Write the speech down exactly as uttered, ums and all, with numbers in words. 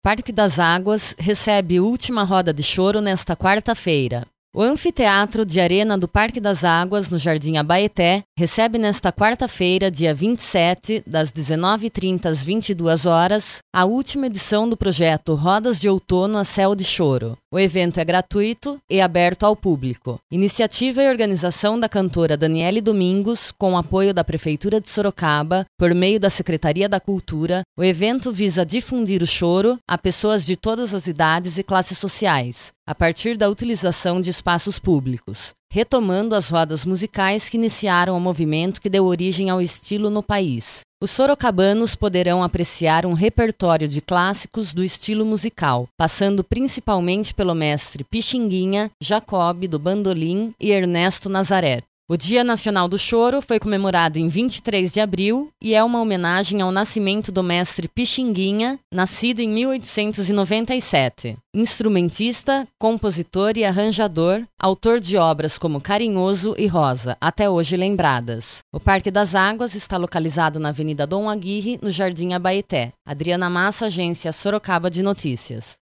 Parque das Águas recebe última roda de choro nesta quarta-feira. O Anfiteatro de Arena do Parque das Águas, no Jardim Abaeté, recebe nesta quarta-feira, dia vinte e sete, das dezenove e trinta às vinte e duas horas, a última edição do projeto Rodas de Outono a Céu de Choro. O evento é gratuito e aberto ao público. Iniciativa e organização da cantora Daniele Domingos, com apoio da Prefeitura de Sorocaba, por meio da Secretaria da Cultura, o evento visa difundir o choro a pessoas de todas as idades e classes sociais, a partir da utilização de espaços públicos, retomando as rodas musicais que iniciaram o movimento que deu origem ao estilo no país. Os sorocabanos poderão apreciar um repertório de clássicos do estilo musical, passando principalmente pelo mestre Pixinguinha, Jacob do bandolim e Ernesto Nazaré. O Dia Nacional do Choro foi comemorado em vinte e três de abril e é uma homenagem ao nascimento do mestre Pixinguinha, nascido em mil oitocentos e noventa e sete. Instrumentista, compositor e arranjador, autor de obras como Carinhoso e Rosa, até hoje lembradas. O Parque das Águas está localizado na Avenida Dom Aguirre, no Jardim Abaeté. Adriana Massa, Agência Sorocaba de Notícias.